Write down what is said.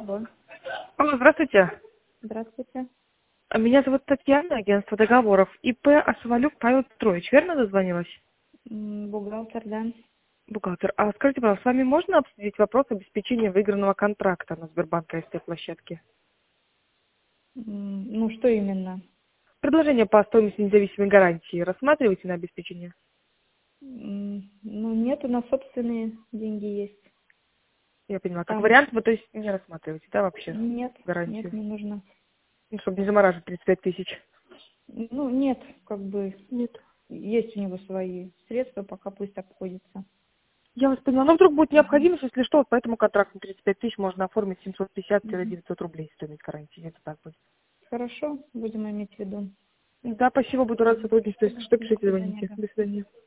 Алло, Алло, здравствуйте. здравствуйте. Меня зовут Татьяна, агентство договоров. ИП Асвалюк Павел Петрович. Верно дозвонилась? Бухгалтер, да. Бухгалтер. А скажите, пожалуйста, с вами можно обсудить вопрос обеспечения выигранного контракта на Сбербанк АСТ площадке? Ну, что именно? Предложение по стоимости независимой гарантии рассматриваете на обеспечение? Ну, нет, у нас собственные деньги есть. Я поняла. Как Там вариант вы, то есть, не рассматриваете, да, вообще нет, нет, гарантию? не нужно. Ну, чтобы не замораживать 35 тысяч. Ну, нет, как бы Нет. есть у него свои средства, пока пусть обходится. Я вас поняла. Но вдруг будет Мгм. необходимость, если что, вот по этому контракту 35 тысяч можно оформить Мгм. 750-900 рублей стоимость гарантии. Это так будет. Хорошо, будем иметь в виду. Да, спасибо, буду рад Мгм. сотрудничать. Если что, До пишите, звоните. свидания. До свидания.